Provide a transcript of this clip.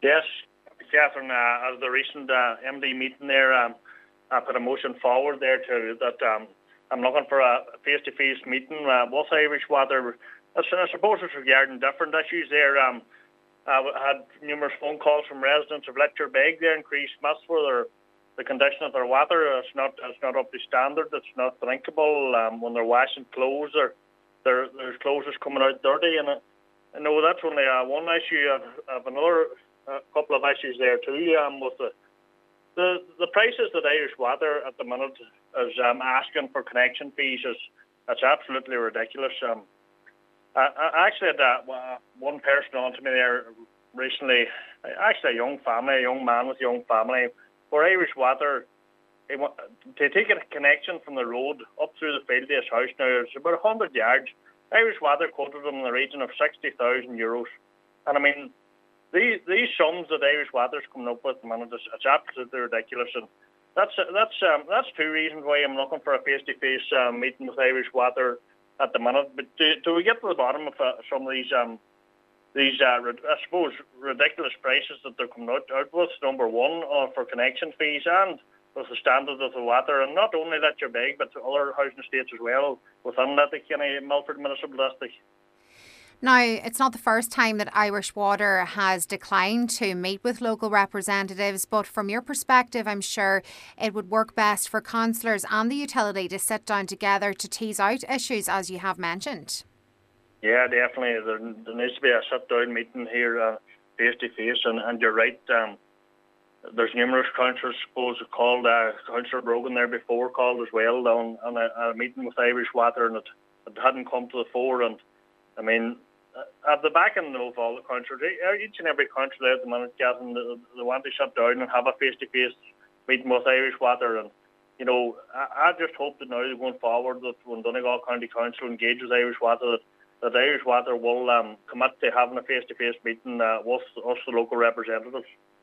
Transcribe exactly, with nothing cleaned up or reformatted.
Yes, Catherine, uh, as the recent uh, M D meeting there, um, I put a motion forward there to that um, I'm looking for a face-to-face meeting uh, with Irish Water. I suppose it's regarding different issues there. Um, I had numerous phone calls from residents of Letcherbeg there in Crease Smith for their, the condition of their water. It's not it's not up to standard. It's not drinkable. Um, when they're washing clothes, or their their clothes is coming out dirty. And uh, I know that's only uh, one issue. I've, I've another uh, couple of issues there too. Um, with the the the prices that Irish Water at the minute is um, asking for connection fees is that's absolutely ridiculous. Um, I, I actually had uh, one person on to me there recently, actually a young family, a young man with a young family, where Irish Water, they want, to take a connection from the road up through the field to his house now, it's about one hundred yards. Irish Water quoted them in the region of sixty thousand euros. And I mean, these these sums that Irish Water's coming up with, man, it's, it's absolutely ridiculous. And that's that's um, that's two reasons why I'm looking for a face-to-face uh, meeting with Irish Water at the minute. But do, do we get to the bottom of uh, some of these, um, these uh, I suppose, ridiculous prices that they're coming out, out with, number one, uh, for connection fees and with the standard of the water, and not only Letcherbeg, but to other housing estates as well within Letterkenny, Milford Municipal District. Now, it's not the first time that Irish Water has declined to meet with local representatives, but from your perspective, I'm sure it would work best for councillors and the utility to sit down together to tease out issues, as you have mentioned. Yeah, definitely. There, there needs to be a sit-down meeting here, uh, face-to-face, and, and you're right. Um, there's numerous councillors, suppose, called. Uh, Councillor Brogan there before called as well on, on a, a meeting with Irish Water, and it, it hadn't come to the fore. And I mean, at the back end of all the councillors, each and every councillor at the minute, Gavin, they want to shut down and have a face-to-face meeting with Irish Water. And, you know, I, I just hope that now going forward that when Donegal County Council engages Irish Water, that, that Irish Water will um, commit to having a face-to-face meeting uh, with us, the local representatives.